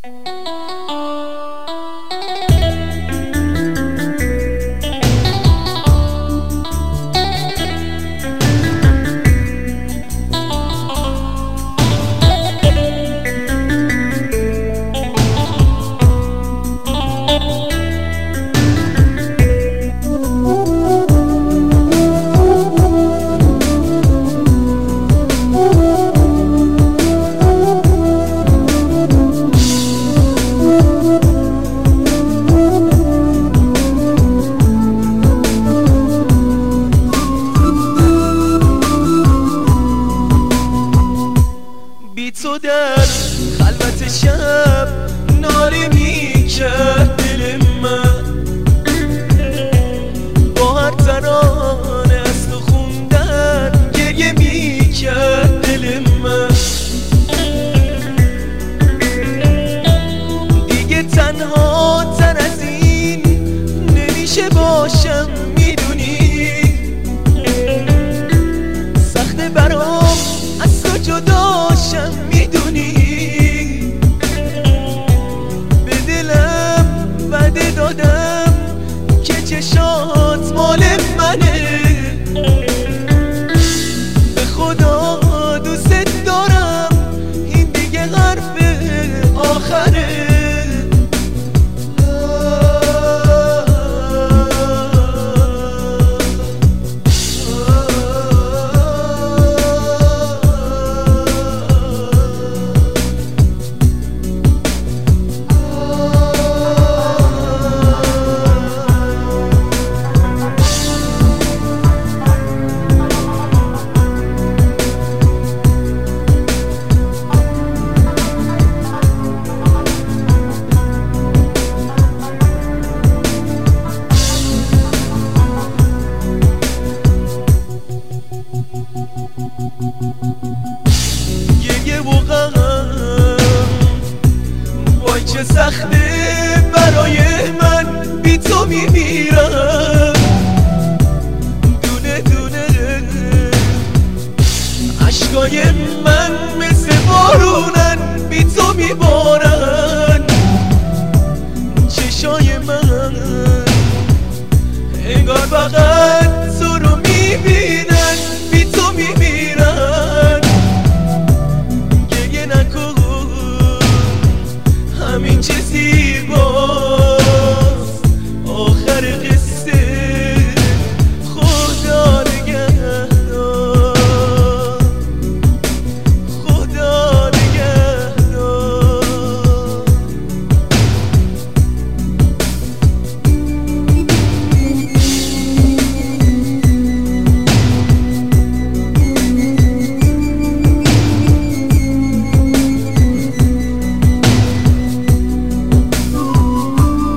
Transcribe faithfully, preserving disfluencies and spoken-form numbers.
تو در خلوت شب ناله میکرد دل من، با هر ترانه از تو خوندن گریه میکرد دل من. دیگه تنها تر از این نمیشه باشم، میدونی سخته برام از تو جداشم، میدونی به دلم وعده دادم که چشات مال منه، به خدا دوست دارم این دیگه حرف آخره. یه و غم وای چه سخته برای من، بی تو میمیرم دونه دونه، عشقای من مثل بارونن بی تو میبارن، چشای من انگار فقط تو رو میبینن، بی تو میمیرن. گریه نکن همین چیزی